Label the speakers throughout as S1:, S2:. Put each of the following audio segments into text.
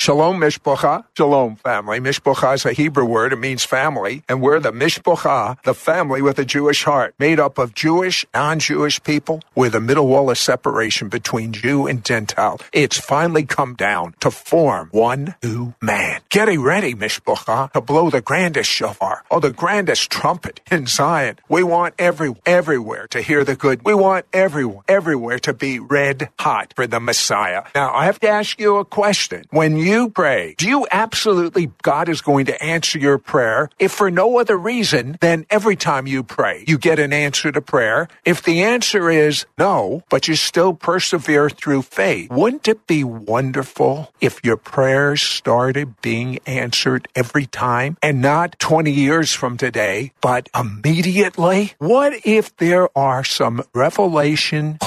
S1: Shalom, Mishpocha. Shalom, family. Mishpocha is a Hebrew word. It means family. And we're the Mishpocha, the family with a Jewish heart, made up of Jewish, non-Jewish people with a middle wall of separation between Jew and Gentile. It's finally come down to form one new man. Getting ready, Mishpocha, to blow the grandest shofar, or the grandest trumpet in Zion. We want everywhere to hear the good. We want everywhere to be red hot for the Messiah. Now, I have to ask you a question. When you pray, do you absolutely, God is going to answer your prayer if for no other reason than every time you pray, you get an answer to prayer? If the answer is no, but you still persevere through faith, wouldn't it be wonderful if your prayers started being answered every time and not 20 years from today, but immediately? What if there are some revelation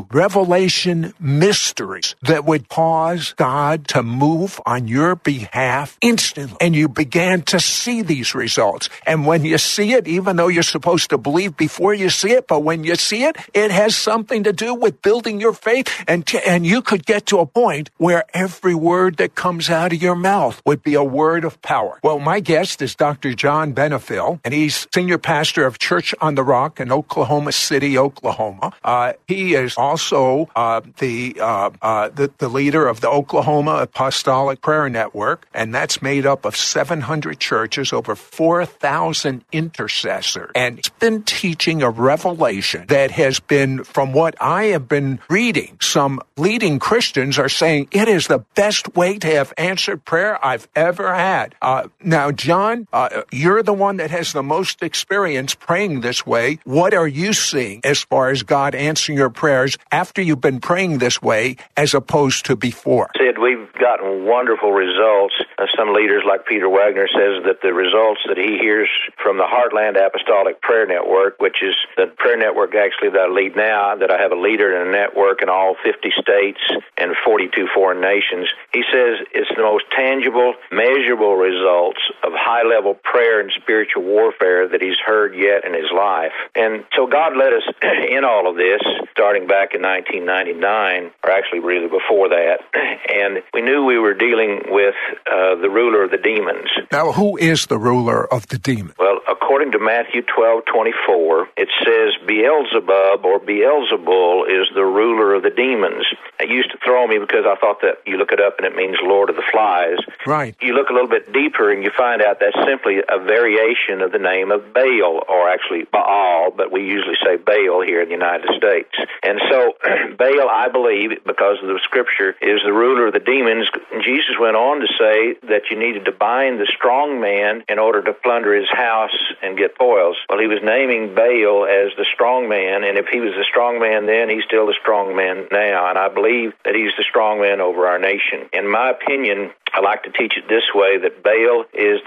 S1: mysteries that would cause God to move on your behalf instantly, and you began to see these results? And when you see it, even though you're supposed to believe before you see it, but when you see it, it has something to do with building your faith, and you could get to a point where every word that comes out of your mouth would be a word of power. Well, my guest is Dr. John Benefiel, and he's senior pastor of Church on the Rock in Oklahoma City, Oklahoma. He is also the leader of the Oklahoma Apostolic Prayer Network, and that's made up of 700 churches, over 4,000 intercessors. And it's been teaching a revelation that has been, from what I have been reading, some leading Christians are saying it is the best way to have answered prayer I've ever had. Now, John, you're the one that has the most experience praying this way. What are you seeing as far as God answering your prayers after you've been praying this way as opposed to before?
S2: Sid, we've gotten wonderful results. Some leaders like Peter Wagner says that the results that he hears from the Heartland Apostolic Prayer Network, which is the prayer network actually that I lead now, that I have a leader in a network in all 50 states and 42 foreign nations, he says it's the most tangible, measurable results of high-level prayer and spiritual warfare that he's heard yet in his life. And so God led us in all of this, starting back in 1999, or actually really before that, and we knew we were dealing with the ruler of the demons.
S1: Now, who is the ruler of the demons?
S2: Well, according to Matthew 12:24, it says Beelzebub or Beelzebul is the ruler of the demons. It used to throw me because I thought that you look it up and it means Lord of the Flies.
S1: Right.
S2: You look a little bit deeper and you find out that's simply a variation of the name of Baal, or actually Baal, but we usually say Baal here in the United States. And so Baal, I believe, because of the scripture, is the ruler of the demons. Jesus went on to say that you needed to bind the strong man in order to plunder his house and get spoils. Well, he was naming Baal as the strong man, and if he was the strong man then, he's still the strong man now, and I believe that he's the strong man over our nation. In my opinion, I like to teach it this way, that Baal is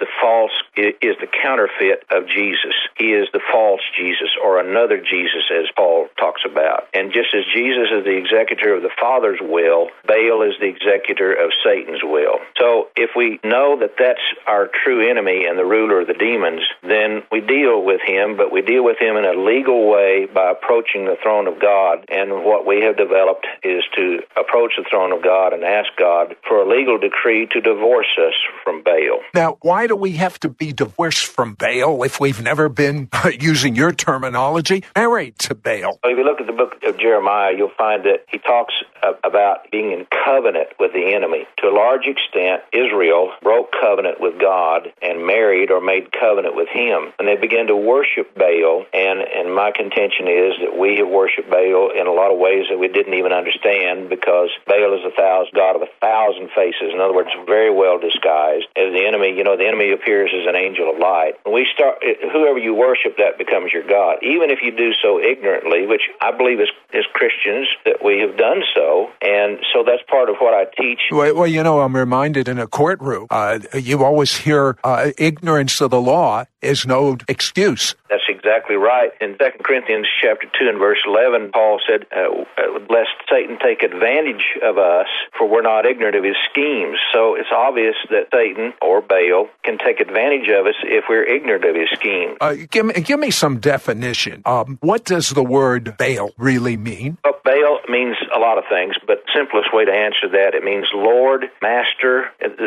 S2: the counterfeit of Jesus. He is the false Jesus, or another Jesus, as Paul talks about. And just as Jesus is the executor of the Father's will, Baal is the executor of Satan's will. So if we know that that's our true enemy and the ruler of the demons, then we deal with him, but we deal with him in a legal way by approaching the throne of God. And what we have developed is to approach the throne of God and ask God for a legal decree to divorce us from Baal.
S1: Now, why do we have to be divorced from Baal if we've never been, using your terminology, married to Baal?
S2: Well, if you look at the book of Jeremiah, you'll find that he talks about being in covenant with the enemy. To a large extent, Israel broke covenant with God and married or made covenant with him, and they began to worship Baal, and my contention is that we have worshipped Baal in a lot of ways that we didn't even understand, because Baal is God of 1,000 faces. In other words, very well disguised as the enemy. The enemy appears as an angel of light. When we start, whoever you worship, that becomes your God, even if you do so ignorantly, which I believe as Christians that we have done so, and so that's part of what I teach.
S1: Well, I'm reminded in a courtroom, you always hear ignorance of the law is no excuse.
S2: That's exactly right. In 2 Corinthians chapter 2 and verse 11, Paul said, lest Satan take advantage of us, for we're not ignorant of his schemes. So it's obvious that Satan or Baal can take advantage of us if we're ignorant of his schemes.
S1: Give me some definition. What does the word Baal really mean?
S2: Baal means a lot of things, but simplest way to answer that, it means Lord, Master. The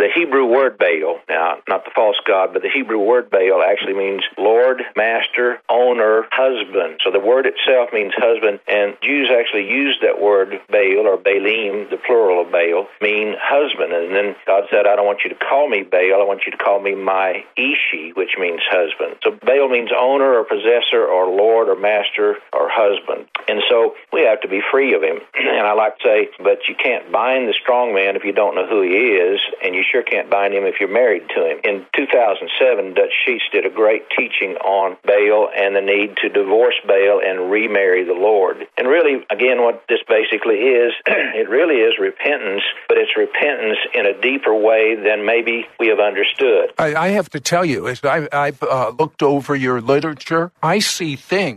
S2: the Hebrew word Baal, now not the false god, but the Hebrew word Baal actually means Lord, Master, Owner, Husband. So the word itself means husband, and Jews actually use that word Baal, or Baalim, the plural of Baal, mean husband. And then God said, I don't want you to call me Baal, I want you to call me my Ishi, which means husband. So Baal means owner or possessor or Lord or Master or husband. And so we have to be free of him. And I like to say, but you can't bind the strong man if you don't know who he is, and you sure can't bind him if you're married to him. In 2007, Dutch Sheets did a great teaching on Baal and the need to divorce Baal and remarry the Lord. And really, again, what this basically is, it really is repentance, but it's repentance in a deeper way than maybe we have understood.
S1: I have to tell you, as I've looked over your literature, I see things,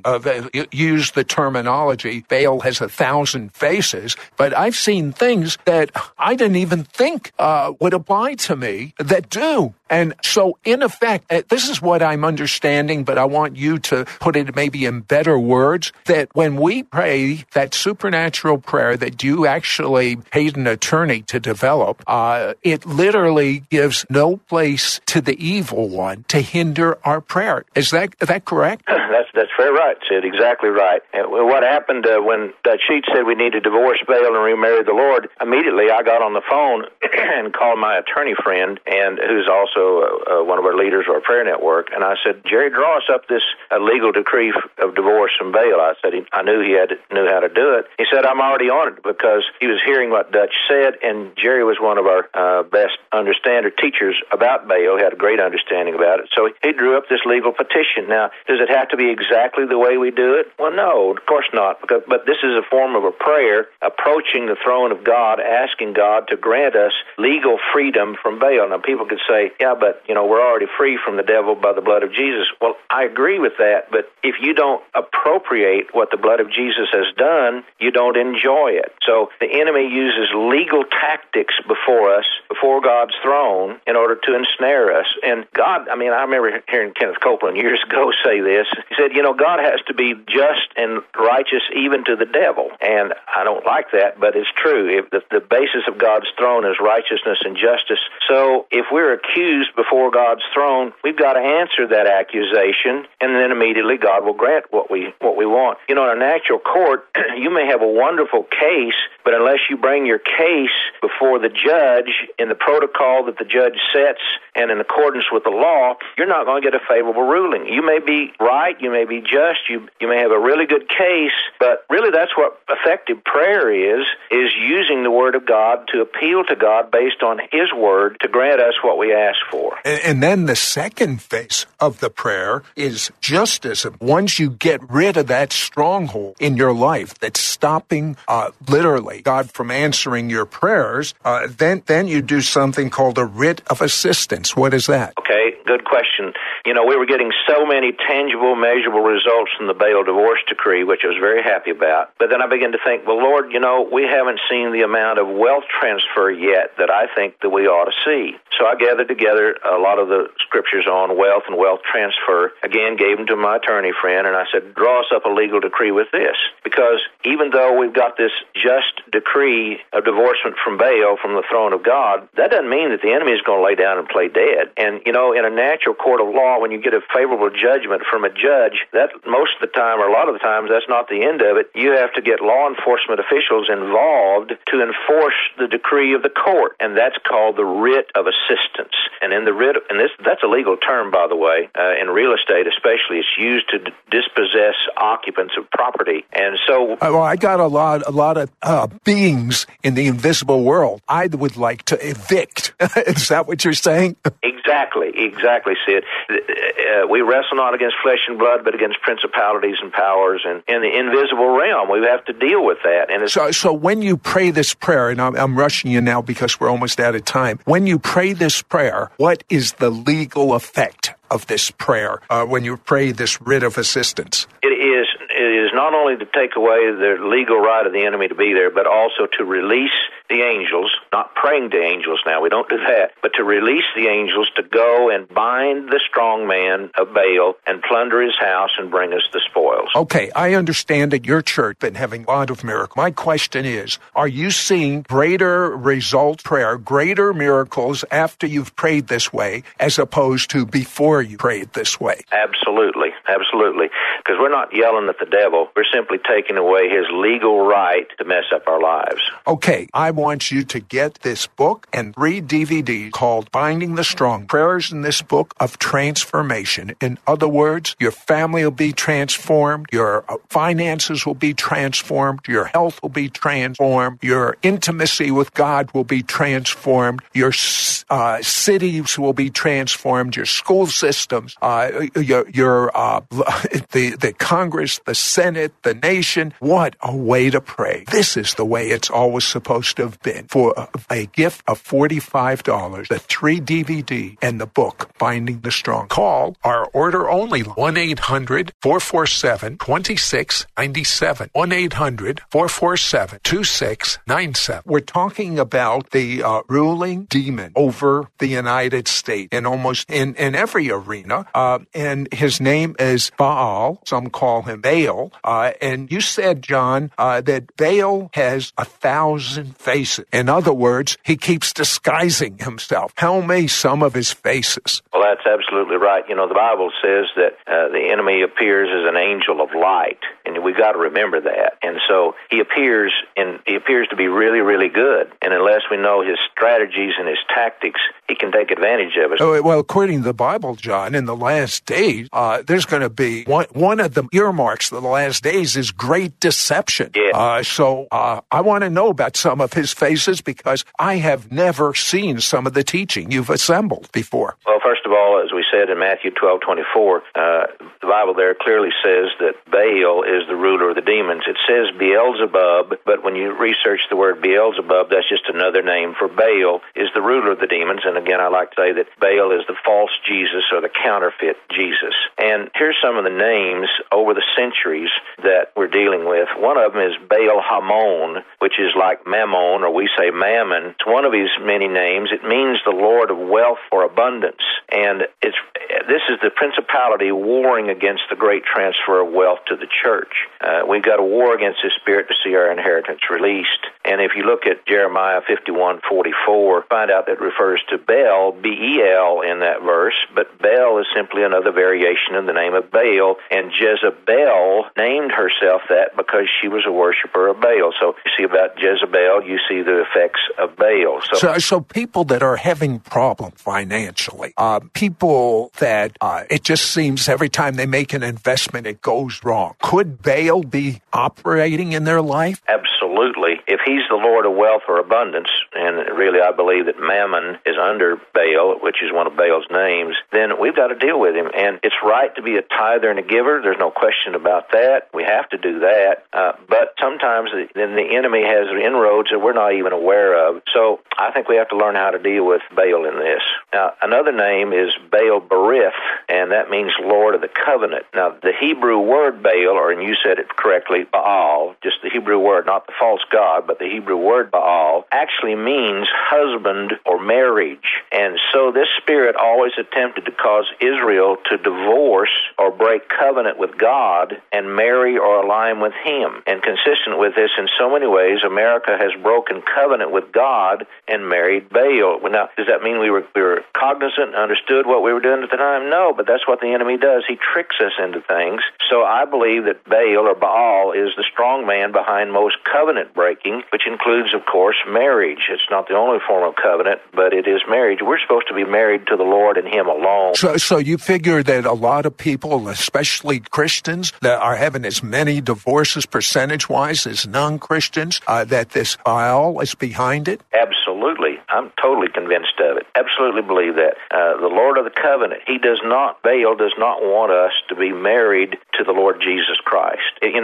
S1: use the terminology, Baal has 1,000 faces, but I've seen things that I didn't even think would apply to me that do. And so, in effect, this is what I'm understanding, but I want you to put it maybe in better words, that when we pray that supernatural prayer that you actually paid an attorney to develop, it literally gives no place to the evil one to hinder our prayer. Is that correct?
S2: That's very right, Sid. Exactly right. And what happened when Dutch Sheets said we need to divorce Baal and remarry the Lord, immediately I got on the phone and called my attorney friend, and who's also one of our leaders of our prayer network, and I said, Jerry, draw us up this legal decree of divorce from Baal. I said I knew he knew how to do it. He said, I'm already on it, because he was hearing what Dutch said, and Jerry was one of our best teachers about Baal. He had a great understanding about it. So he drew up this legal petition. Now, does it have to be exactly the way we do it? Well, no, of course not. But this is a form of a prayer approaching the throne of God, asking God to grant us legal freedom from Baal. Now, people could say, yeah, but, we're already free from the devil by the blood of Jesus. Well, I agree with that, but if you don't appropriate what the blood of Jesus has done, you don't enjoy it. So the enemy uses legal tactics before us, before God's throne, in order to ensnare us. And God, I remember hearing Kenneth Copeland years ago say this. He said, God has to be just and righteous even to the devil. And I don't like that, but it's true. If the basis of God's throne is righteousness and justice. So if we're accused before God's throne, we've got to answer that accusation, and then immediately God will grant what we want. In a natural court, you may have a wonderful case, but unless you bring your case before the judge in the protocol that the judge sets and in accordance with the law, you're not going to get a favorable ruling. You may be right, you may be just, you may have a really good case, but really that's what effective prayer is using the Word of God to appeal to God based on His Word to grant us what we ask for.
S1: And then the second phase of the prayer is justice. Once you get rid of that stronghold in your life that's stopping literally God from answering your prayers, then you do something called a writ of assistance. What is that?
S2: Okay, good question. We were getting so many tangible, measurable results from the Baal divorce decree, which I was very happy about. But then I began to think, well, Lord, we haven't seen the amount of wealth transfer yet that I think that we ought to see. So I gathered together a lot of the scriptures on wealth and wealth transfer, again, gave them to my attorney friend, and I said, draw us up a legal decree with this. Because even though we've got this just decree of divorcement from Baal, from the throne of God, that doesn't mean that the enemy is going to lay down and play dead. And, in a natural court of law, when you get a favorable judgment from a judge, that most of the time, or a lot of the times, that's not the end of it. You have to get law enforcement officials involved to enforce the decree of the court, and that's called the writ of assistance. And in the writ, that's a legal term, by the way, in real estate especially, it's used to dispossess occupants of property. And so,
S1: I got a lot of beings in the invisible world I would like to evict. Is that what you're saying?
S2: Exactly, Sid. We wrestle not against flesh and blood, but against principalities and powers, and in the invisible realm, we have to deal with that. And
S1: so when you pray this prayer, and I'm rushing you now because we're almost out of time. When you pray this prayer, what is the legal effect of this prayer when you pray this writ of assistance?
S2: It is is not only to take away the legal right of the enemy to be there, but also to release the angels, not praying to angels now, we don't do that, but to release the angels to go and bind the strong man of Baal and plunder his house and bring us the spoils.
S1: Okay, I understand that your church been having a lot of miracles. My question is, are you seeing greater result prayer, greater miracles after you've prayed this way as opposed to before you prayed this way?
S2: Absolutely, absolutely. Because we're not yelling at the devil. We're simply taking away his legal right to mess up our lives.
S1: Okay, I want you to get this book and 3 DVDs called Binding the Strong. Prayers in this book of transformation. In other words, your family will be transformed, your finances will be transformed, your health will be transformed, your intimacy with God will be transformed, your cities will be transformed, your school systems, the Congress, the Senate, the nation. What a way to pray. This is the way it's always supposed to have been. For a gift of $45, the 3 DVD and the book, Binding the Strong. Call our order only 1-800-447-2697. 1-800-447-2697. We're talking about the ruling demon over the United States in almost in every arena. And his name is Baal. Some call him Baal. And you said, John, that Baal has 1,000 faces. In other words, he keeps disguising himself. Tell me some of his faces.
S2: Well, that's absolutely right. You know, the Bible says that the enemy appears as an angel of light, and we've got to remember that. And so he appears to be really, really good. And unless we know his strategies and his tactics, he can take advantage of us.
S1: Oh, well, according to the Bible, John, in the last days, there's going to be one of the earmarks of the last days is great deception.
S2: Yeah.
S1: So I want to know about some of his faces because I have never seen some of the teaching you've assembled before.
S2: Well, first of all, as we said in Matthew 12:24, the Bible there clearly says that Baal is the ruler of the demons. It says Beelzebub, but when you research the word Beelzebub, that's just another name for Baal, is the ruler of the demons. And again, I like to say that Baal is the false Jesus or the counterfeit Jesus. And here's some of the names over the centuries that we're dealing with. One of them is Baal Hamon, which is like Mammon, or we say Mammon. It's one of his many names. It means the Lord of wealth or abundance. And this is the principality warring against the great transfer of wealth to the church. We've got a war against this spirit to see our inheritance released. And if you look at Jeremiah 51:44, find out that it refers to Baal, B-E-L, in that verse, but Baal is simply another variation of the name of Baal, and Jezebel named herself that because she was a worshiper of Baal. So you see about Jezebel, you see the effects of Baal.
S1: So people that are having problems financially, people that it just seems every time they make an investment, it goes wrong. Could Baal be operating in their life?
S2: Absolutely. If he's the Lord of wealth or abundance, and really I believe that Mammon is under Baal, which is one of Baal's names, then we've got to deal with him. And it's right to be a tither and a giver. There's no question about that. We have to do that. But sometimes then the enemy has inroads that we're not even aware of. So I think we have to learn how to deal with Baal in this. Now, another name is Baal Berith, and that means Lord of the Covenant. Now, the Hebrew word Baal, and you said it correctly, Baal, just the Hebrew word, not the false god, but the Hebrew word Baal, actually means husband or marriage. And so this spirit always attempted to cause Israel to divorce or break covenant with God and marry or align with him. And consistent with this in so many ways, America has broken covenant with God and married Baal. Now, does that mean we were cognizant and understood what we were doing at the time? No, but that's what the enemy does. He tricks us into things. So I believe that Baal or Baal is the strong man behind most covenant breaking, which includes, of course, marriage. It's not the only form of covenant, but it is marriage. We're supposed to be married to the Lord and him alone.
S1: So you figure that a lot of people, especially Christians, that are having as many divorces percentage-wise as non-Christians, that this Baal is behind it?
S2: Absolutely. I'm totally convinced of it. Absolutely believe that. The Lord of the covenant, Baal does not want us to be married to the Lord Jesus Christ.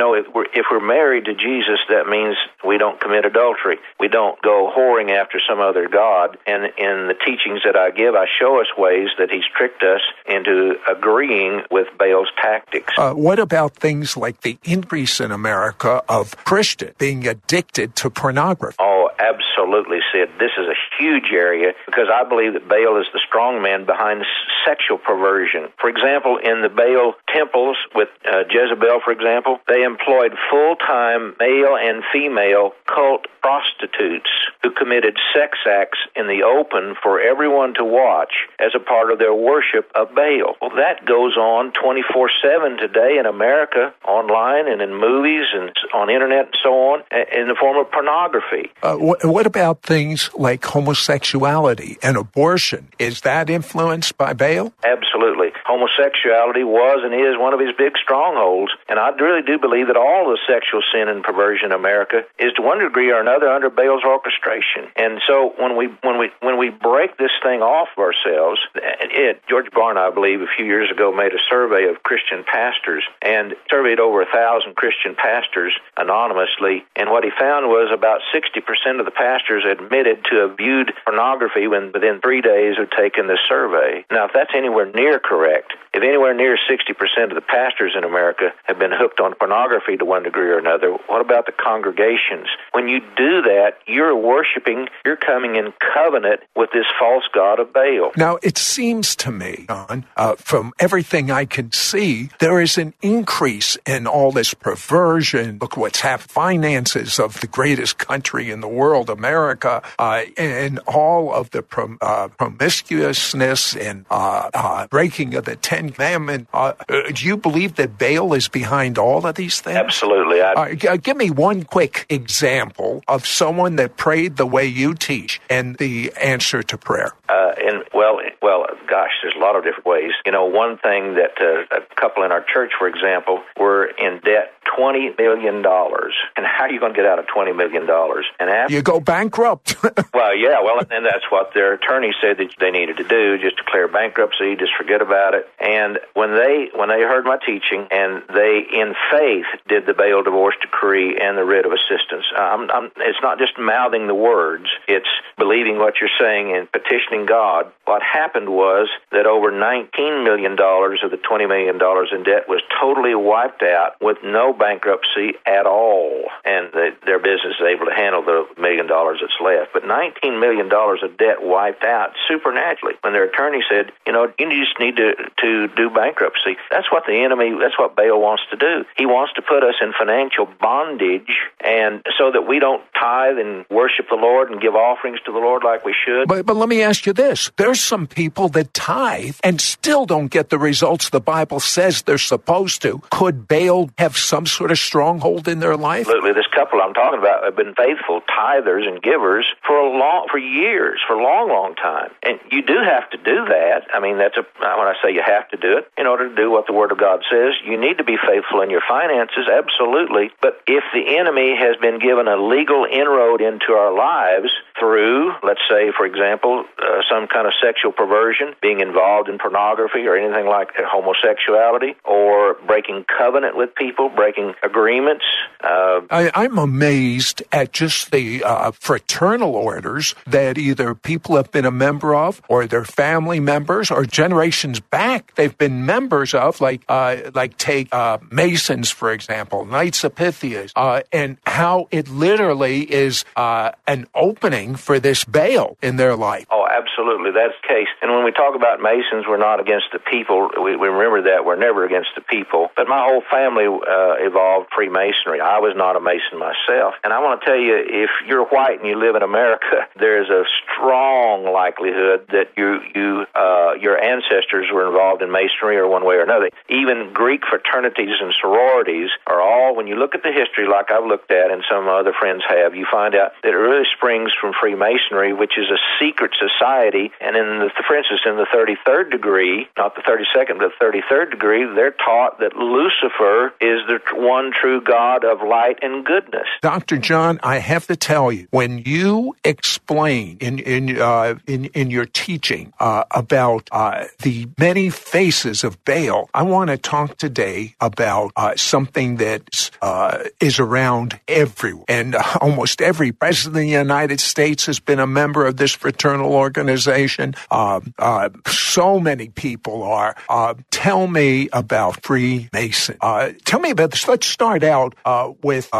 S2: If we're married to Jesus, that means we don't commit adultery. We don't go whoring after some other god. And in the teachings that I give, I show us ways that he's tricked us into agreeing with Baal's tactics.
S1: What about things like the increase in America of Christians being addicted to pornography?
S2: Oh, absolutely, Sid. This is a huge area because I believe that Baal is the strong man behind sexual perversion. For example, in the Baal temples with Jezebel, for example, they employed full-time male and female cult prostitutes who committed sex acts in the open for everyone to watch as a part of their worship of Baal. Well, that goes on 24/7 today in America, online and in movies and on internet and so on, in the form of pornography.
S1: What about things like homosexuality and abortion? Is that influenced by Baal?
S2: Absolutely. Homosexuality was and is one of his big strongholds, and I really do believe that all the sexual sin and perversion in America is to one degree or another under Baal's orchestration. And so when we break this thing off of ourselves, George Barna, I believe, a few years ago made a survey of Christian pastors and surveyed over 1,000 Christian pastors anonymously, and what he found was about 60% of the pastors admitted to have viewed pornography within 3 days of taking the survey. Now, if that's anywhere near correct, if anywhere near 60% of the pastors in America have been hooked on pornography to one degree or another, what about the congregations? When you do that, you're coming in covenant with this false god of Baal.
S1: Now, it seems to me, John, from everything I can see, there is an increase in all this perversion. Look what's happened. Finances of the greatest country in the world, America, and all of the promiscuousness and breaking of the Ten Commandments. Do you believe that Baal is behind all of these things?
S2: Absolutely.
S1: Give me one quick example of someone that prayed the way you teach and the answer to prayer.
S2: There's a lot of different ways. One thing that a couple in our church, for example, were in debt $20 million. And how are you going to get out of $20 million? And after
S1: you go bankrupt.
S2: And that's what their attorney said that they needed to do, just declare bankruptcy, just forget about it. And when they heard my teaching and they, in faith, did the Baal divorce decree and the writ of assistance, it's not just mouthing the words, it's believing what you're saying and petitioning God. What happened was that over $19 million of the $20 million in debt was totally wiped out with no bankruptcy at all, and their business is able to handle the $1 million that's left. But $19 million of debt wiped out supernaturally when their attorney said, you just need to do bankruptcy. That's what Baal wants to do. He wants to put us in financial bondage, and so that we don't tithe and worship the Lord and give offerings to the Lord like we should.
S1: But let me ask you this. There's some people that tithe and still don't get the results the Bible says they're supposed to. Could Baal have some sort of stronghold in their life?
S2: Absolutely. This couple I'm talking about have been faithful tithers and givers for years, for a long, long time. And you do have to do that. I mean, when I say you have to do it, in order to do what the Word of God says, you need to be faithful in your finances, absolutely. But if the enemy has been given a legal inroad into our lives through, let's say, for example, some kind of sexual perversion, being involved in pornography or anything like homosexuality, or breaking covenant with people, breaking agreements.
S1: I'm amazed at just the fraternal orders that either people have been a member of, or their family members, or generations back they've been members of, like take Masons, for example, Knights of Pythias, and how it literally is an opening for this Baal in their life.
S2: Oh, absolutely. That's the case. And when we talk about Masons, we're not against the people. We remember that. We're never against the people. But my whole family evolved Freemasonry. I was not a Mason myself. And I want to tell you, if you're white and you live in America, there's a strong likelihood that your ancestors ministers were involved in Masonry or one way or another. Even Greek fraternities and sororities are all, when you look at the history like I've looked at and some other friends have, you find out that it really springs from Freemasonry, which is a secret society. And for instance, in the 33rd degree, not the 32nd, but the 33rd degree, they're taught that Lucifer is the one true God of light and goodness.
S1: Dr. John, I have to tell you, when you explain in your teaching about the many faces of Baal, I want to talk today about something that is around everywhere. And almost every president of the United States has been a member of this fraternal organization. So many people are. Tell me about Freemason. Tell me about this. Let's start out with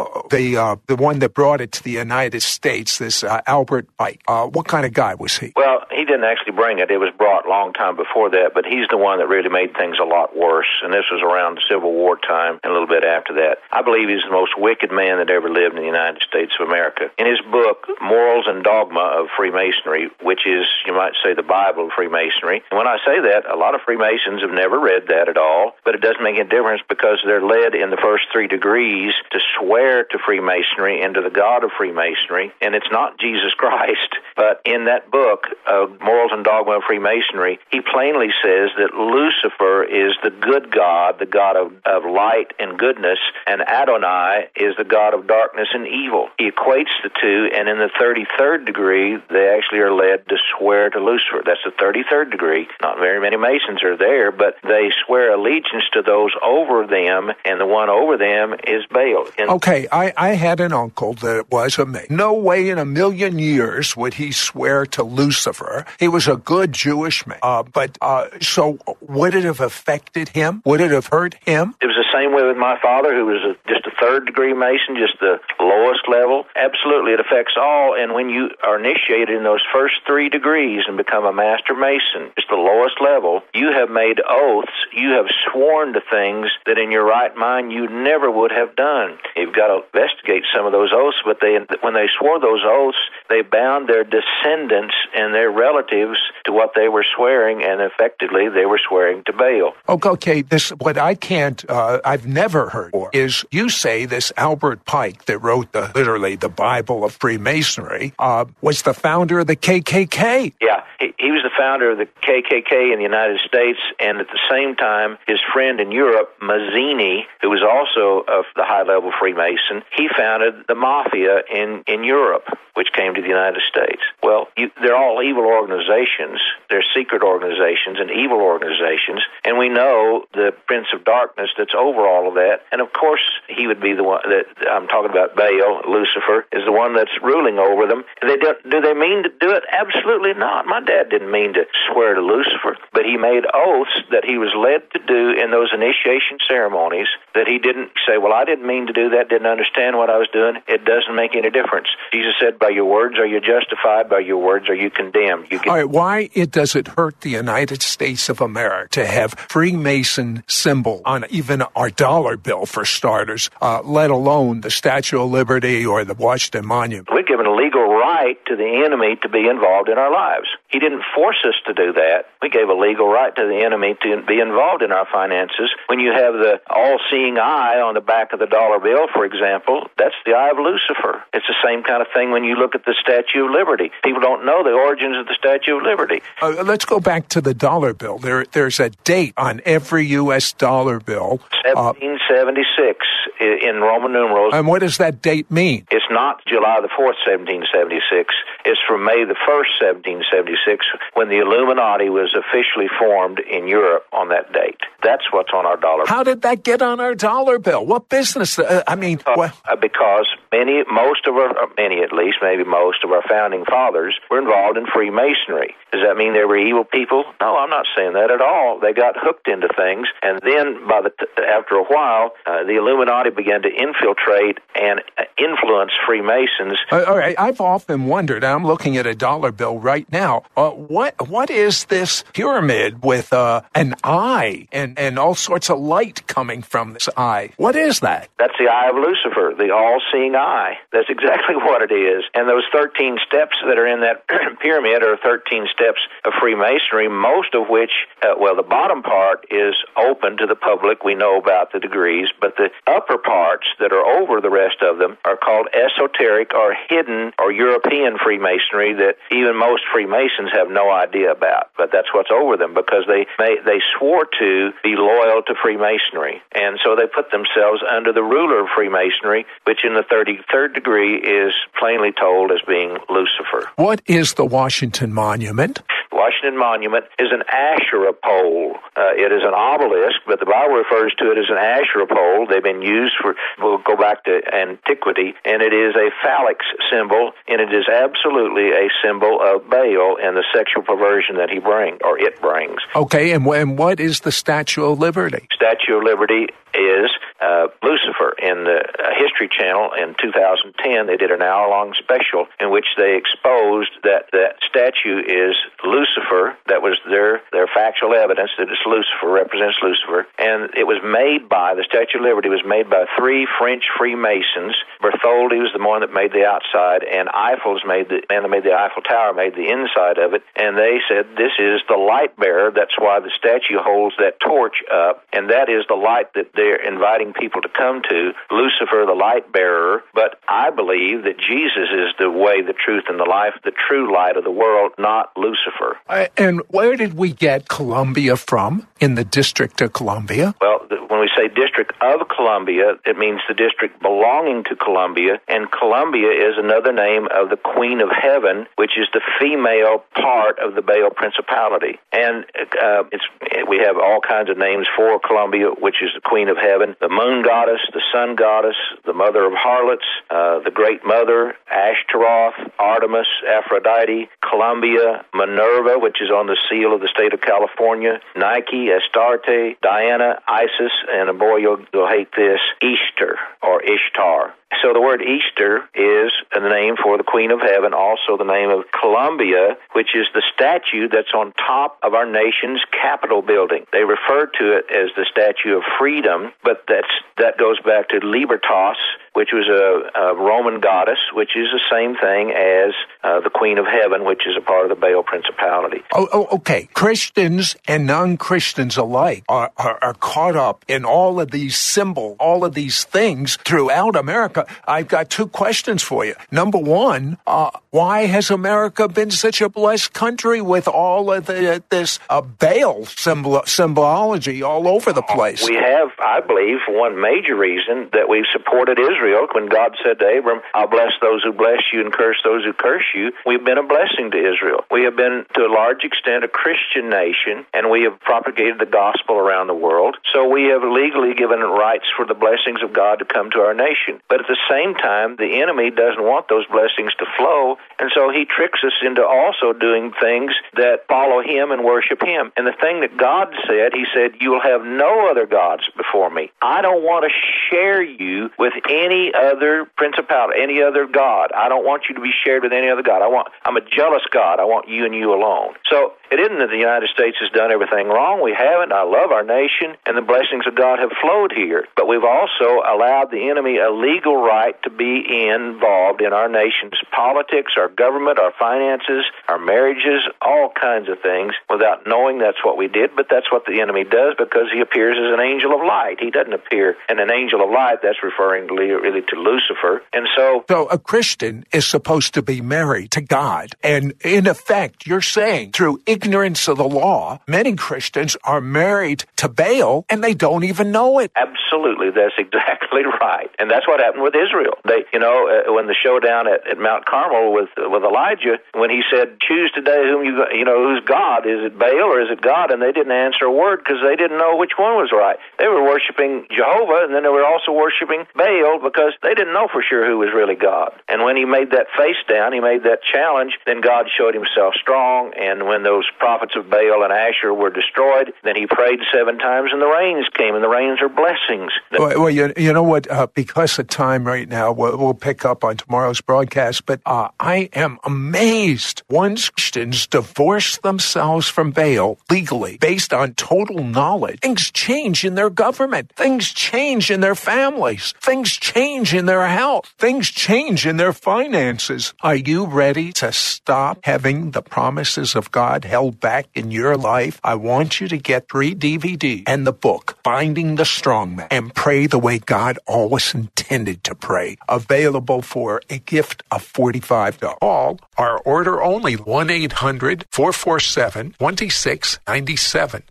S1: the one that brought it to the United States, this Albert Pike. What kind of guy was he?
S2: Well, he didn't actually bring it. It was brought a long time before that, but he's the one that really made things a lot worse. And this was around the Civil War time and a little bit after that. I believe he's the most wicked man that ever lived in the United States of America. In his book, Morals and Dogma of Freemasonry, which is, you might say, the Bible of Freemasonry. And when I say that, a lot of Freemasons have never read that at all, but it doesn't make any difference because they're led in the first 3 degrees to swear to Freemasonry and to the God of Freemasonry, and it's not Jesus Christ. But in that book, Morals and Dogma of Freemasonry, he plainly says that Lucifer is the good God, the God of light and goodness, and Adonai is the God of darkness and evil. He equates the two, and in the 33rd degree, they actually are led to swear to Lucifer. That's the 33rd degree. Not very many Masons are there, but they swear allegiance to those over them, and the one over them is Baal.
S1: Okay, I had an uncle that was a Mason. No way in a million years would he swear to Lucifer. He was a good Jewish man. So would it have affected him? Would it have hurt him?
S2: It was the same way with my father, who was just a 3rd degree Mason, just the lowest level. Absolutely, it affects all. And when you are initiated in those first 3 degrees and become a Master Mason, just the lowest level, you have made oaths. You have sworn to things that in your right mind you never would have done. You've got to investigate some of those oaths, but when they swore those oaths, they bound their descendants and their relatives to what they were swearing, and effectively they were swearing to Baal.
S1: Okay, what I can't, I've never heard before is you say this Albert Pike that wrote literally the Bible of Freemasonry was the founder of the KKK.
S2: Yeah, he was the founder of the KKK in the United States, and at the same time, his friend in Europe, Mazzini, who was also of the high-level Freemason, he founded the Mafia in Europe, which came to the United States. Well, they're all evil organizations. They're secret organizations and evil organizations, and we know the Prince of Darkness that's over all of that. And of course, he would be the one that I'm talking about. Baal, Lucifer, is the one that's ruling over them. Do they mean to do it? Absolutely not. My dad didn't mean to swear to Lucifer, but he made oaths that he was led to do in those initiation ceremonies that he didn't say, well, I didn't mean to do that, didn't understand what I was doing. It doesn't make any difference. Jesus said, by your words are you justified, by your words are you condemned.
S1: All right, why does it hurt the United States of America to have Freemason symbol on even our dollar bill, for starters, let alone the Statue of Liberty or the Washington Monument?
S2: We're given a legal right to the enemy to be involved in our lives. He didn't force us to do that. We gave a legal right to the enemy to be involved in our finances. When you have the all-seeing eye on the back of the dollar bill, for example, that's the eye of Lucifer. It's the same kind of thing when you look at the Statue of Liberty. People don't know the origins of the Statue of Liberty.
S1: Let's go back to the dollar bill. There's a date on every U.S. dollar bill.
S2: 1776 in Roman numerals.
S1: And what does that date mean?
S2: It's not July the 4th, 1776. It's from May the 1st, 1776, when the Illuminati was officially formed in Europe on that date. That's what's on our dollar bill.
S1: How did that get on our dollar bill? What business?
S2: Because maybe most of our founding fathers were involved in Freemasonry. Does that mean they were evil people? No, I'm not saying that at all. They got hooked into things, and then after a while, the Illuminati began to infiltrate and influence Freemasons.
S1: All right, I've often wondered. I'm looking at a dollar bill right now. What is this pyramid with an eye and all sorts of light coming from this eye? What is that?
S2: That's the eye of Lucifer, the all-seeing eye. That's exactly what it is. And those 13 steps that are in that pyramid are 13 steps of Freemasonry, most of which, the bottom part is open to the public. We know about the degrees, but the upper parts that are over the rest of them are called esoteric or hidden or European Freemasonry that even most Freemasons have no idea about. But that's what's over them, because they swore to be loyal to Freemasonry. And so they put themselves under the ruler of Freemasonry, which in the 33rd degree is plainly told as being Lucifer.
S1: What is the Washington Monument?
S2: Washington Monument is an Asherah pole. It is an obelisk, but the Bible refers to it as an Asherah pole. They've been used we'll go back to antiquity, and it is a phallic symbol, and it is absolutely a symbol of Baal and the sexual perversion that it brings.
S1: Okay, and what is the Statue of Liberty?
S2: Statue of Liberty is Lucifer. In the History Channel in 2010, they did an hour-long special in which they exposed that statue is Lucifer. That was their factual evidence that it's Lucifer, represents Lucifer. And it was made by, the Statue of Liberty was made by 3 French Freemasons. Bartholdi was the one that made the outside, and Eiffel's man that made the Eiffel Tower made the inside of it. And they said, this is the light bearer. That's why the statue holds that torch up, and that is the light that they're inviting people to come to, Lucifer, the light bearer. But I believe that Jesus is the way, the truth, and the life, the true light of the world, not Lucifer.
S1: And where did we get Columbia from in the District of Columbia?
S2: Well, when we say District of Columbia, it means the district belonging to Columbia, and Columbia is another name of the Queen of Heaven, which is the female part of the Baal principality. And we have all kinds of names for Columbia, which is the Queen of Heaven, the moon goddess, the sun goddess, the mother of harlots, the great mother, Ashtaroth, Artemis, Aphrodite, Columbia, Minerva, which is on the seal of the state of California, Nike, Astarte, Diana, Isis, and boy, you'll hate this, Easter or Ishtar. So the word Easter is the name for the Queen of Heaven, also the name of Columbia, which is the statue that's on top of our nation's Capitol building. They refer to it as the Statue of Freedom, but that goes back to Libertas, which was a Roman goddess, which is the same thing as the Queen of Heaven, which is a part of the Baal principality.
S1: Okay. Christians and non-Christians alike are caught up in all of these symbols, all of these things throughout America. I've got 2 questions for you. Number one, why has America been such a blessed country with all of this Baal symbology all over the place?
S2: We have, I believe, one major reason that we've supported Israel. When God said to Abram, I'll bless those who bless you and curse those who curse you, we've been a blessing to Israel. We have been, to a large extent, a Christian nation, and we have propagated the gospel around the world. So we have legally given rights for the blessings of God to come to our nation. But at the same time, the enemy doesn't want those blessings to flow, and so he tricks us into also doing things that follow him and worship him. And the thing that God said, he said, you will have no other gods before me. I don't want to share you with any other principality, any other god. I don't want you to be shared with any other god. I'm a jealous God. I want you and you alone. So it isn't that the United States has done everything wrong. We haven't. I love our nation, and the blessings of God have flowed here. But we've also allowed the enemy a legal right to be involved in our nation's politics, our government, our finances, our marriages, all kinds of things without knowing that's what we did. But that's what the enemy does, because he appears as an angel of light. He doesn't appear in an angel of light. That's referring really to Lucifer. And so
S1: a Christian is supposed to be married to God. And in effect, you're saying through ignorance of the law, many Christians are married to Baal and they don't even know it.
S2: Absolutely. That's exactly right. And that's what happened with Israel. They, when the showdown at Mount Carmel with Elijah, when he said, choose today who's God, is it Baal or is it God? And they didn't answer a word because they didn't know which one was right. They were worshiping Jehovah, and then they were also worshiping Baal because they didn't know for sure who was really God. And when he made that face down, he made that challenge, then God showed himself strong. And when those prophets of Baal and Asher were destroyed, then he prayed 7 times and the rains came, and the rains are blessings.
S1: Well, you know what? Because of time, time right now. We'll pick up on tomorrow's broadcast. But I am amazed. Once Christians divorce themselves from Baal legally based on total knowledge, things change in their government. Things change in their families. Things change in their health. Things change in their finances. Are you ready to stop having the promises of God held back in your life? I want you to get 3 DVDs and the book, Finding the Strong Man, and pray the way God always intended to pray. Available for a gift of $45. All are order only. 1-800-447-2697.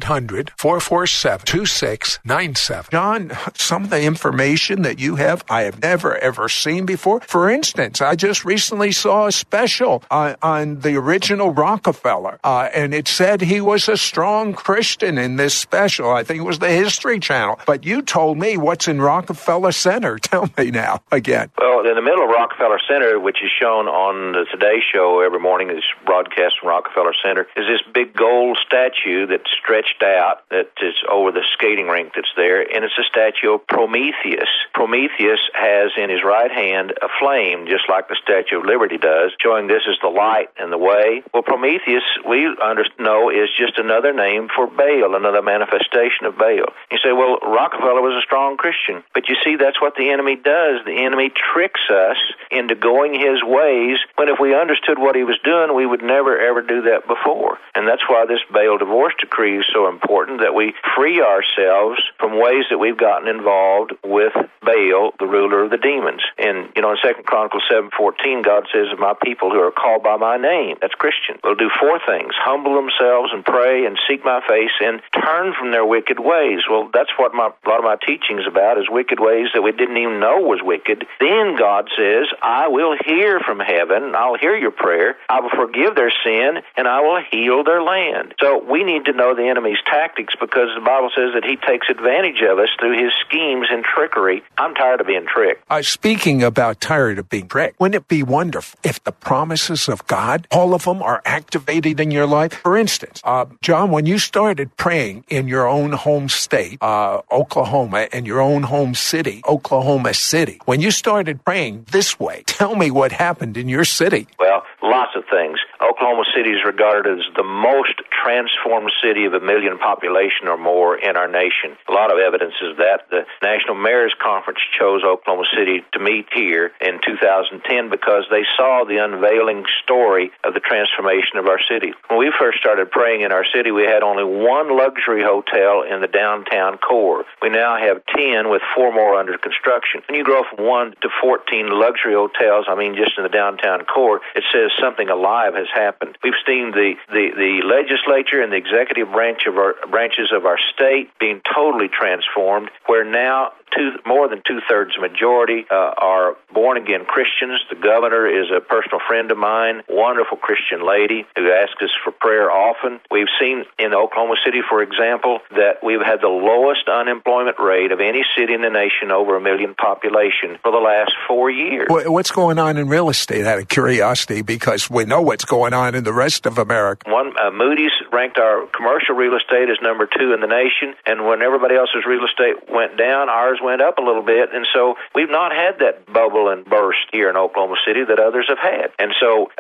S1: 1-800-447-2697. John, some of the information that you have, I have never, ever seen before. For instance, I just recently saw a special on the original Rockefeller, and it said he was a strong Christian in this special. I think it was the History Channel. But you told me what's in Rockefeller Center. Tell me now again.
S2: Well, in the middle of Rockefeller Center, which is shown on the Today Show every morning, is broadcast from Rockefeller Center, is this big gold statue that's stretched out that is over the skating rink that's there, and it's a statue of Prometheus. Prometheus has in his right hand a flame, just like the Statue of Liberty does, showing this is the light and the way. Well, Prometheus, we know, is just another name for Baal, another manifestation of Baal. You say, well, Rockefeller was a strong Christian. But you see, that's what the enemy does. The enemy tricks us into going his ways, when if we understood what he was doing, we would never, ever do that before. And that's why this Baal divorce decree is so important, that we free ourselves from ways that we've gotten involved with Baal, the ruler of the demons. And, in 2 Chronicles 7:14, God says, "My people who are called by my name," that's Christian, "will do 4 things: humble themselves and pray and seek my face and turn from their wicked ways." Well, that's what a lot of my teaching is about, is wicked ways that we didn't even know was wicked. Then God says, "I will hear from heaven, I'll hear your prayer, I will forgive their sin, and I will heal their land." So we need to know the enemy's tactics, because the Bible says that he takes advantage of us through his schemes and trickery. I'm tired of being tricked.
S1: Speaking about tired of being tricked, wouldn't it be wonderful if the promises of God, all of them, are activated in your life? For instance, John, when you started praying in your own home state, Oklahoma, and your own home city, Oklahoma City, when you started praying this way, tell me what happened in your city.
S2: Well, lots of things. Oklahoma City is regarded as the most transformed city of 1 million population or more in our nation. A lot of evidence is that. The National Mayors Conference chose Oklahoma City to meet here in 2010 because they saw the unveiling story of the transformation of our city. When we first started praying in our city, we had only 1 luxury hotel in the downtown core. We now have 10, with 4 more under construction. When you grow from 1 to 14 luxury hotels, just in the downtown core, it says something alive has happened. We've seen the legislature and the executive branches of our state being totally transformed, where now more than 2/3 majority are born-again Christians. The governor is a personal friend of mine, wonderful Christian lady who asks us for prayer often. We've seen in Oklahoma City, for example, that we've had the lowest unemployment rate of any city in the nation over 1 million population for the last 4 years.
S1: What's going on in real estate, out of curiosity, because we know what's going on in the rest of America?
S2: Moody's ranked our commercial real estate as number 2 in the nation, and when everybody else's real estate went down, ours went up a little bit, and so we've not had that bubble and burst here in Oklahoma City that others have had. And so,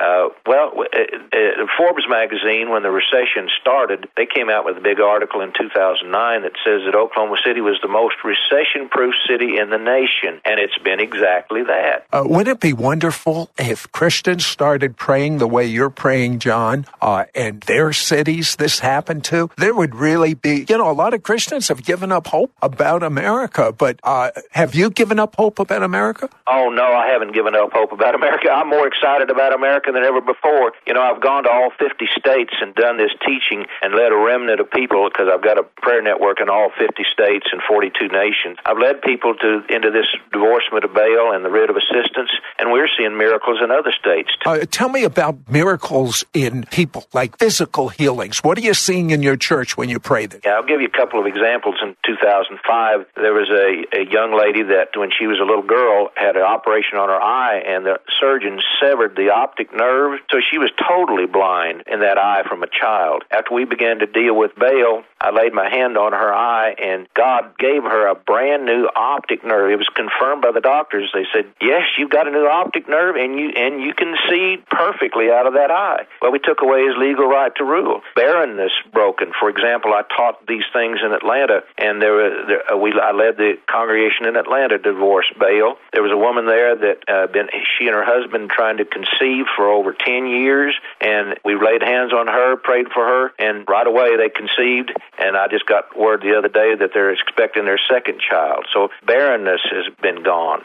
S2: Forbes magazine, when the recession started, they came out with a big article in 2009 that says that Oklahoma City was the most recession-proof city in the nation, and it's been exactly that.
S1: Wouldn't it be wonderful if Christians started praying the way you're praying, John, and their cities this happened to? There would really be, a lot of Christians have given up hope about America, but have you given up hope about America?
S2: Oh, no, I haven't given up hope about America. I'm more excited about America than ever before. I've gone to all 50 states and done this teaching and led a remnant of people, because I've got a prayer network in all 50 states and 42 nations. I've led people into this divorcement of Baal and the writ of assistance, and we're seeing miracles in other states too.
S1: Tell me about miracles in people, like physical healings. What are you seeing in your church when you pray this?
S2: Yeah, I'll give you a couple of examples. In 2005, there was a a young lady that when she was a little girl had an operation on her eye, and the surgeon severed the optic nerve, so she was totally blind in that eye from a child. After we began to deal with Baal, I laid my hand on her eye, and God gave her a brand new optic nerve. It was confirmed by the doctors. They said, yes, you've got a new optic nerve, and you can see perfectly out of that eye. Well, we took away his legal right to rule. Barrenness broken. For example, I taught these things in Atlanta, and I led the congregation in Atlanta to divorce Baal. There was a woman there that she and her husband trying to conceive for over 10 years, and we laid hands on her, prayed for her, and right away they conceived, and I just got word the other day that they're expecting their second child. So barrenness has been gone.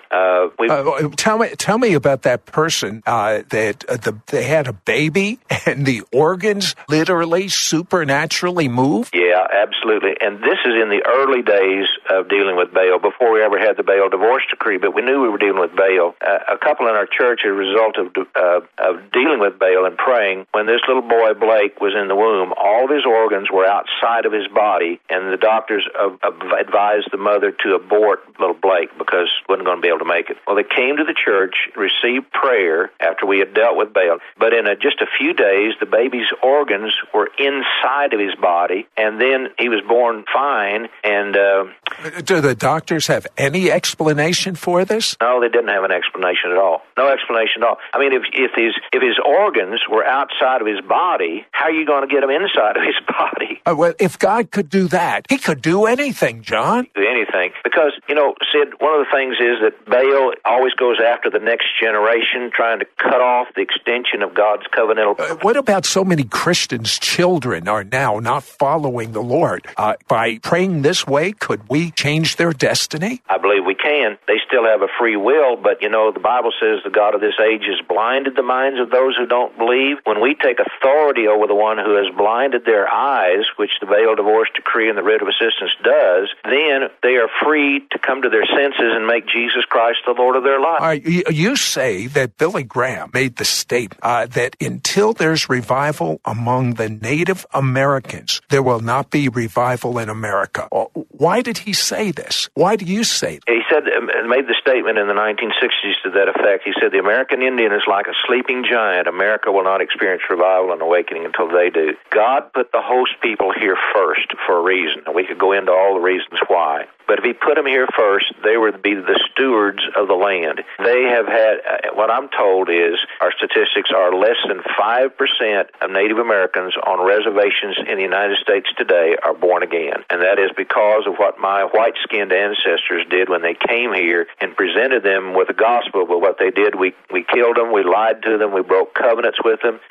S1: Tell me about that person they had a baby and the organs literally supernaturally moved?
S2: Yeah, absolutely. And this is in the early days of dealing with Baal, before we ever had the Baal divorce decree, but we knew we were dealing with Baal. A couple in our church, as a result of dealing with Baal and praying, when this little boy, Blake, was in the womb, all of his organs were outside of his body, and the doctors advised the mother to abort little Blake because he wasn't going to be able to make it. Well, they came to the church, received prayer after we had dealt with Baal, but in just a few days, the baby's organs were inside of his body, and then he was born fine. And
S1: do the doctors have any explanation for this?
S2: No, they didn't have an explanation at all. No explanation at all. I mean, if his organs were outside of his body, how are you going to get them inside of his body?
S1: Well, if God could do that, he could do anything, John.
S2: Do anything. Because, Sid, one of the things is that Baal always goes after the next generation, trying to cut off the extension of God's covenantal...
S1: What about so many Christians' children are now not following the Lord? By praying this way, could we change their destiny?
S2: I believe we can. They still have a free will, but, the Bible says the God of this age has blinded the minds of those who don't believe. When we take authority over the one who has blinded their eyes, which the Baal divorce decree and the writ of assistance does, then they are free to come to their senses and make Jesus Christ the Lord of their life.
S1: You say that Billy Graham made the statement that until there's revival among the Native Americans, there will not be revival in America. Why did he say this? Why do you say that?
S2: He said, made the statement in the 1960s to that effect. He said, the American Indian is like a sleeping giant. America will not experience revival and awakening until they do. God put the host people here first for a reason. And we could go into all the reasons why. But if he put them here first, they would be the stewards of the land. They have had, what I'm told is, our statistics are less than 5% of Native Americans on reservations in the United States today are born again. And that is because of what my white-skinned ancestors did when they came here and presented them with the gospel. But what they did, we killed them, we lied to them, we broke covenants with them.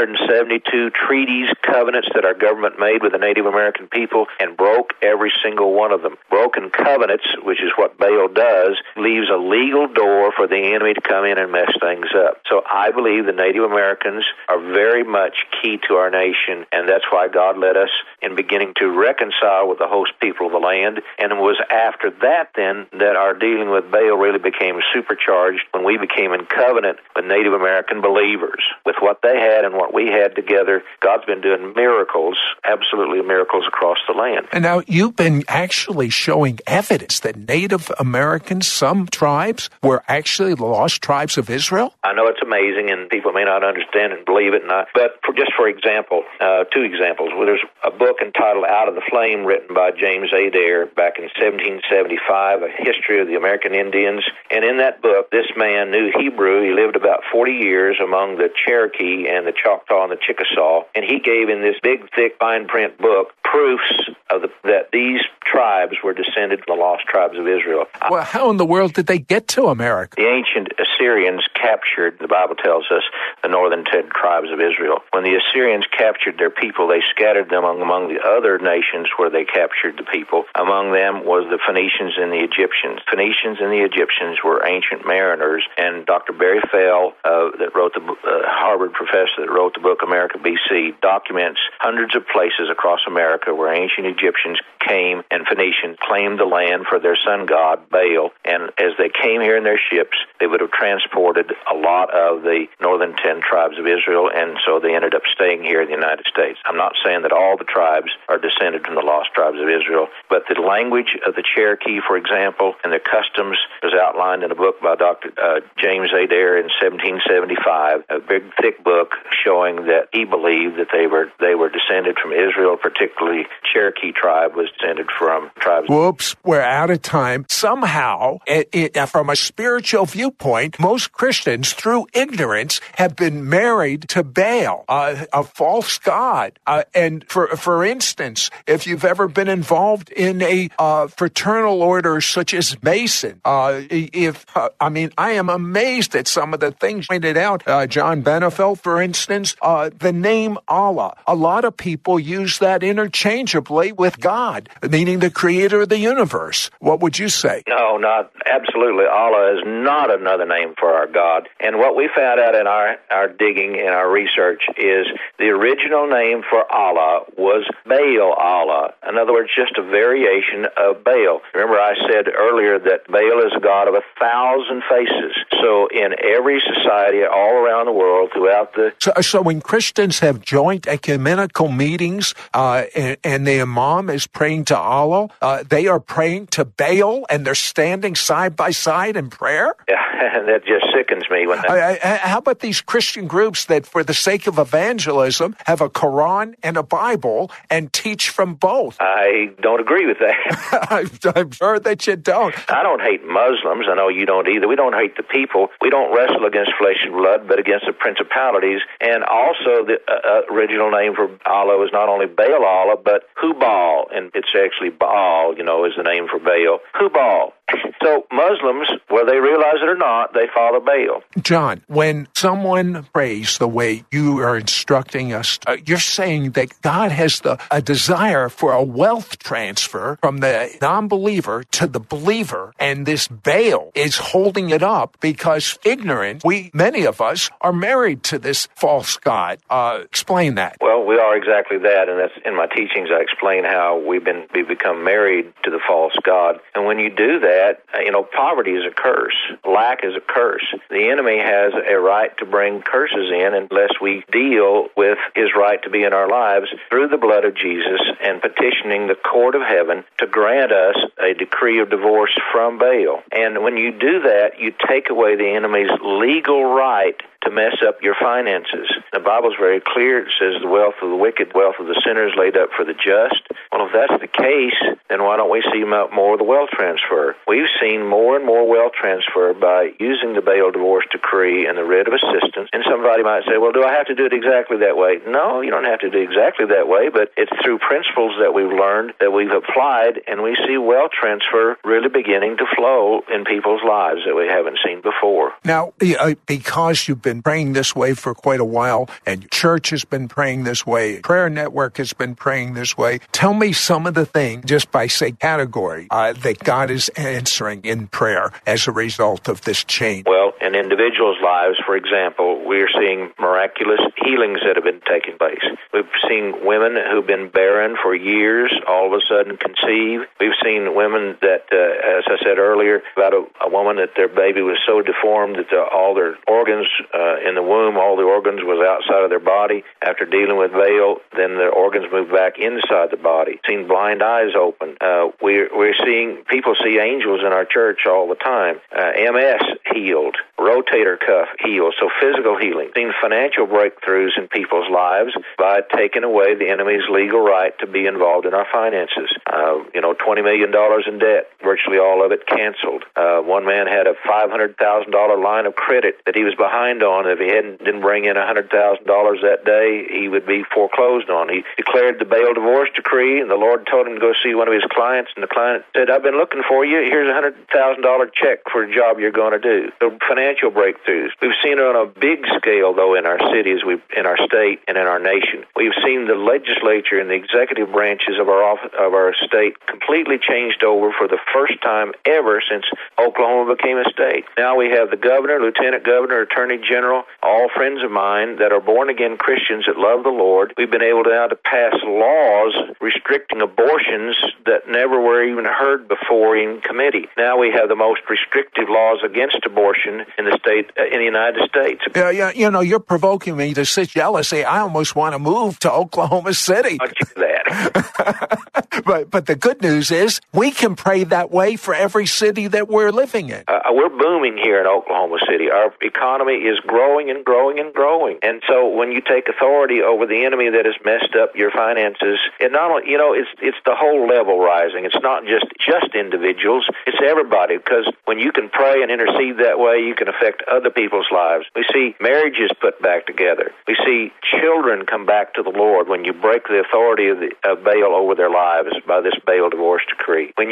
S2: 372 treaties, covenants that our government made with the Native American people, and broke every single one of them. Broken covenants, which is what Baal does, leaves a legal door for the enemy to come in and mess things up. So I believe the Native Americans are very much key to our nation, and that's why God led us in beginning to reconcile with the host people of the land. And it was after that then that our dealing with Baal really became supercharged when we became in covenant with Native American believers. With what they had and what we had together, God's been doing miracles, absolutely miracles across the land.
S1: And now you've been actually showing evidence that Native Americans, some tribes, were actually the lost tribes of Israel?
S2: I know it's amazing, and people may not understand and believe it, but for example, two examples. Well, there's a book entitled Out of the Flame written by James Adair back in 1775, a history of the American Indians. And in that book, this man knew Hebrew. He lived about 40 years among the Cherokee and the Choctaw and the Chickasaw, and he gave in this big, thick, fine print book proofs of that these tribes were descended from the lost tribes of Israel.
S1: Well, how in the world did they get to America?
S2: The ancient Assyrians captured, the Bible tells us, the northern 10 tribes of Israel. When the Assyrians captured their people, they scattered them among the other nations where they captured the people. Among them was the Phoenicians and the Egyptians. Phoenicians and the Egyptians were ancient mariners, and Dr. Barry Fell, that wrote the Harvard professor that wrote the book America BC, documents hundreds of places across America where ancient Egyptians came and Phoenicians claimed the land for their sun god, Baal, and as they came here in their ships, they would have transported a lot of the northern 10 tribes of Israel, and so they ended up staying here in the United States. I'm not saying that all the tribes are descended from the lost tribes of Israel, but the language of the Cherokee, for example, and their customs was outlined in a book by Dr. James Adair in 1775, a big, thick book showing that he believed that they were descended from Israel, particularly Cherokee tribe was descended from tribes.
S1: Whoops, we're out of time. Somehow, from a spiritual viewpoint, most Christians, through ignorance, have been married to Baal, a false god. And for instance, if you've ever been involved in a fraternal order such as Mason, I am amazed at some of the things pointed out. John Benefeld, for instance, the name Allah. A lot of people use that interchangeably with God, meaning the creator of the universe. What would you say?
S2: No, not absolutely. Allah is not another name for our God. And what we found out in our digging and our research is the original name for Allah was Baal Allah. In other words, just a variation of Baal. Remember I said earlier that Baal is a god of 1,000 faces. So in every society all around the world throughout the...
S1: So when Christians have joint ecumenical meetings and the imam is praying to Allah, they are praying to Baal and they're standing side by side in prayer?
S2: Yeah, that just sickens me.
S1: How about these Christian groups that, for the sake of evangelism, have a Quran and a Bible and teach from both?
S2: I don't agree with that.
S1: I'm sure that you don't.
S2: I don't hate Muslims. I know you don't either. We don't hate the people. We don't wrestle against flesh and blood, but against the principalities. And also, the original name for Allah was not only Baal Allah, but Hubal, and it's actually Baal, is the name for Baal. Hubal. So Muslims, whether they realize it or not, they follow Baal.
S1: John, when someone prays the way you are instructing us, you're saying that God has a desire for a wealth transfer from the non-believer to the believer, and this Baal is holding it up because ignorant, many of us are married to this false god. Explain that.
S2: Well, we are exactly that, and that's in my teachings. I explain how we've become married to the false god, and when you do that, poverty is a curse. Lack is a curse. The enemy has a right to bring curses in unless we deal with his right to be in our lives through the blood of Jesus and petitioning the court of heaven to grant us a decree of divorce from Baal. And when you do that, you take away the enemy's legal right to mess up your finances. The Bible's very clear. It says the wealth of the wicked, wealth of the sinners laid up for the just. Well, if that's the case, then why don't we see more of the wealth transfer? We've seen more and more wealth transfer by using the Baal divorce decree and the writ of assistance. And somebody might say, well, do I have to do it exactly that way? No, you don't have to do it exactly that way, but it's through principles that we've learned, that we've applied, and we see wealth transfer really beginning to flow in people's lives that we haven't seen before.
S1: Now, because you've been praying this way for quite a while, and your church has been praying this way, Prayer Network has been praying this way, tell me some of the things, just by, say, category, that God is answering in prayer as a result of this change.
S2: Well, in individuals' lives, for example, we're seeing miraculous healings that have been taking place. We've seen women who've been barren for years all of a sudden conceive. We've seen women that, as I said earlier, about a woman that their baby was so deformed that all their organs in the womb, all the organs was outside of their body. After dealing with Baal, then the organs moved back inside the body. Seen blind eyes open. We're seeing people see angels in our church all the time. MS healed, rotator cuff healed, so physical healing. Seen financial breakthroughs in people's lives by taking away the enemy's legal right to be involved in our finances. $20 million in debt, virtually all of it canceled. One man had a $500,000 line of credit that he was behind on. If he didn't bring in $100,000 that day, he would be foreclosed on. He declared the Baal divorce decree, and the Lord told him to go see one of his clients, and the client said, I've been looking for you. Here's a $100,000 check for a job you're going to do. So financial breakthroughs. We've seen it on a big scale, though, in our cities, in our state, and in our nation. We've seen the legislature and the executive branches of our state completely changed over for the first time ever since Oklahoma became a state. Now we have the governor, lieutenant governor, attorney general, all friends of mine that are born-again Christians that love the Lord. We've been able to pass laws restricting abortions that never were even heard before in committee. committee. Now we have the most restrictive laws against abortion in the United States.
S1: Yeah, you're provoking me to such jealousy. I almost want to move to Oklahoma City.
S2: Don't you do that.
S1: But the good news is we can pray that way for every city that we're living in.
S2: We're booming here in Oklahoma City. Our economy is growing and growing and growing. And so when you take authority over the enemy that has messed up your finances, it not only, it's the whole level rising. It's not just individuals. It's everybody, because when you can pray and intercede that way, you can affect other people's lives. We see marriages put back together. We see children come back to the Lord when you break the authority of Baal over their lives by this Baal divorce decree. When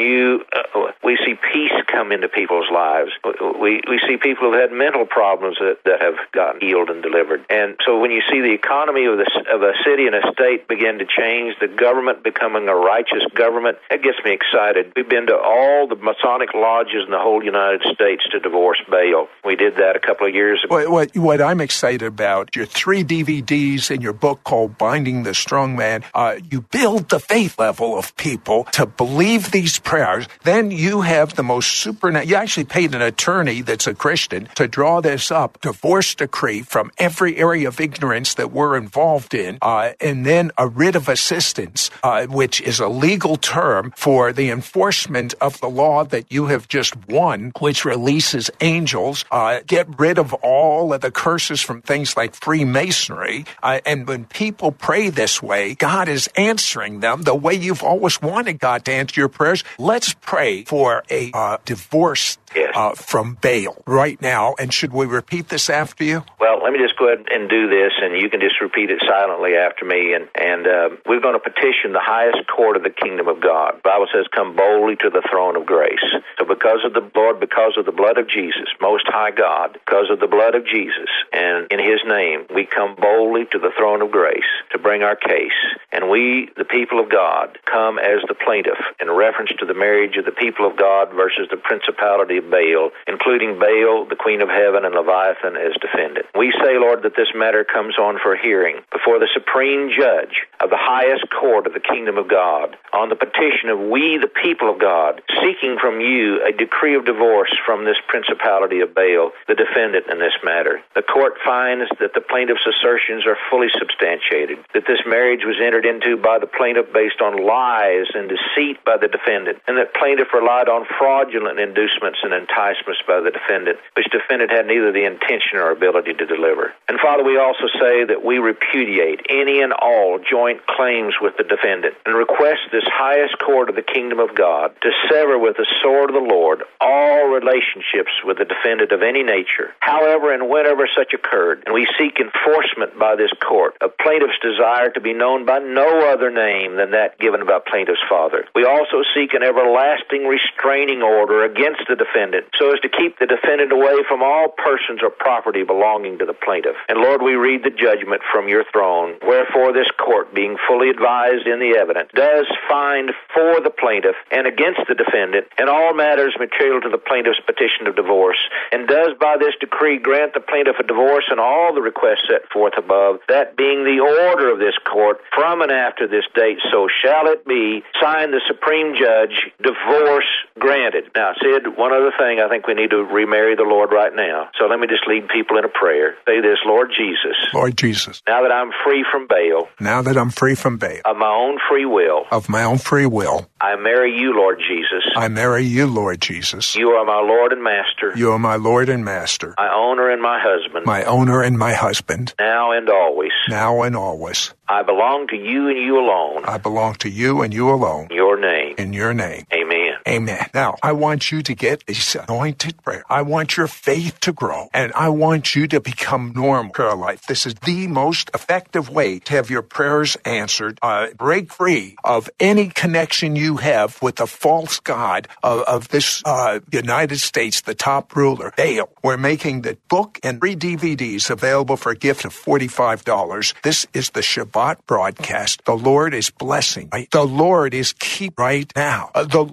S2: we see peace come into people's lives. We see people who have had mental problems that have gotten healed and delivered. And so when you see the economy of a city and a state begin to change, the government becoming a righteous government, that gets me excited. We've been to all the Masonic lodges in the whole United States to divorce Baal. We did that a couple of years ago.
S1: What I'm excited about, your 3 DVDs in your book called Binding the Strong Man, you build the faith level of people to believe these prayers. Then you have the most supernatural. You actually paid an attorney that's a Christian to draw this up, divorce decree from every area of ignorance that we're involved in, and then a writ of assistance, which is a legal term for the enforcement of the law that you have just won, which releases angels, get rid of all of the curses from things like Freemasonry. And when people pray this way, God is answering them the way you've always wanted God to answer your prayers. Let's pray for a divorce from Baal right now. And should we repeat this after you?
S2: Well, let me just go ahead and do this, and you can just repeat it silently after me. And we're going to petition the highest court of the kingdom of God. The Bible says, come boldly to the throne of grace. So because of the Lord, because of the blood of Jesus, Most High God, because of the blood of Jesus, and in His name, we come boldly to the throne of grace to bring our case. And we, the people of God, come as the plaintiff in reference to the marriage of the people of God versus the principality of Baal, including Baal, the queen of heaven, and Leviathan as defendant. We say, Lord, that this matter comes on for hearing before the supreme judge of the highest court of the kingdom of God on the petition of we, the people of God, seeking from you a decree of divorce from this principality of Baal, the defendant in this matter. The court finds that the plaintiff's assertions are fully substantiated, that this marriage was entered into by the plaintiff based on lies and deceit by the defendant, and that plaintiff relied on fraudulent inducements and enticements by the defendant, which defendant had neither the intention or ability to deliver. And Father, we also say that we repudiate any and all joint claims with the defendant and request this highest court of the kingdom of God to sever with the sword of the Lord all relationships with the defendant of any nature, however and whenever such occurred. And we seek enforcement by this court of plaintiff's desire to be known by no other name than that given by plaintiff's father. We also seek an everlasting restraining order against the defendant so as to keep the defendant away from all persons or property belonging to the plaintiff. And Lord, we read the judgment from your throne. Wherefore this court, being fully advised in the evidence, does find for the plaintiff and against the defendant in all matters material to the plaintiff's petition of divorce, and does by this decree grant the plaintiff a divorce and all the requests set forth above, that being the order of this court from and after this date, so shall it be. Signed the supreme judge, divorce granted. Now, Sid, one other thing, I think we need to remarry the Lord right now. So let me just lead people in a prayer. Say this, Lord Jesus.
S1: Lord Jesus.
S2: Now that I'm free from Baal.
S1: Now that I'm free from Baal.
S2: Of my own free will.
S1: Of my own free will.
S2: I marry you, Lord Jesus.
S1: I marry you, Lord Jesus.
S2: You are my Lord and Master.
S1: You are my Lord and Master.
S2: My owner and my husband.
S1: My owner and my husband.
S2: Now and always.
S1: Now and always.
S2: I belong to you and you alone.
S1: I belong to you and you alone.
S2: In your name.
S1: In your name.
S2: Amen.
S1: Amen. Now, I want you to get this anointed prayer. I want your faith to grow, and I want you to become normal prayer life. This is the most effective way to have your prayers answered. Break free of any connection you have with the false god of this United States, the top ruler, Baal. We're making the book and 3 DVDs available for a gift of $45. This is the Shabbat broadcast. The Lord is blessing. Right? The Lord is keep right now. The Lord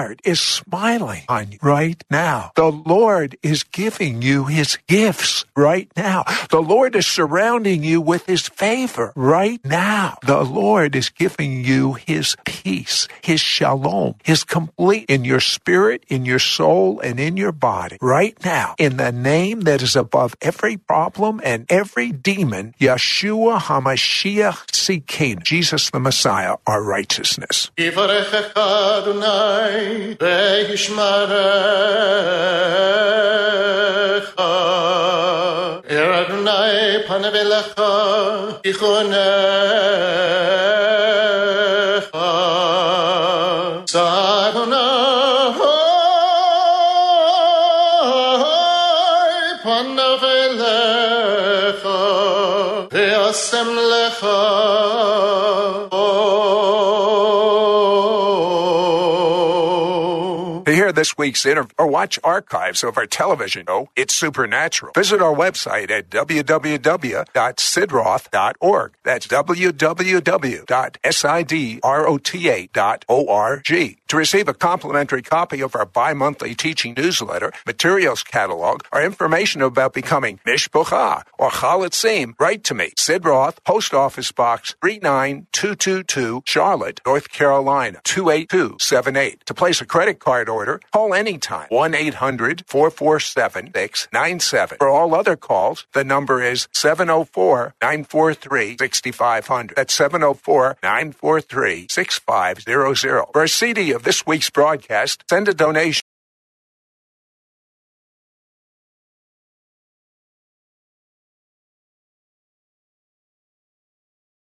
S1: Lord is smiling on you right now. The Lord is giving you his gifts right now. The Lord is surrounding you with his favor right now. The Lord is giving you his peace, his shalom, his complete in your spirit, in your soul, and in your body right now. In the name that is above every problem and every demon, Yeshua HaMashiach Tzidkenu, Jesus the Messiah, our righteousness.
S3: Adonai panavelecha ichonecha Adonai panavelecha ve'asem lecha.
S1: To hear this week's interview or watch archives of our television show, It's Supernatural, visit our website at www.sidroth.org. That's www.sidrota.org. To receive a complimentary copy of our bi-monthly teaching newsletter, materials catalog, or information about becoming Mishpucha or Chalatzim, write to me, Sid Roth, Post Office Box 39222, Charlotte, North Carolina, 28278. To place a credit card order, call anytime, 1-800-447-697. For all other calls, the number is 704-943-6500. That's 704-943-6500. For a CD of this week's broadcast, send a donation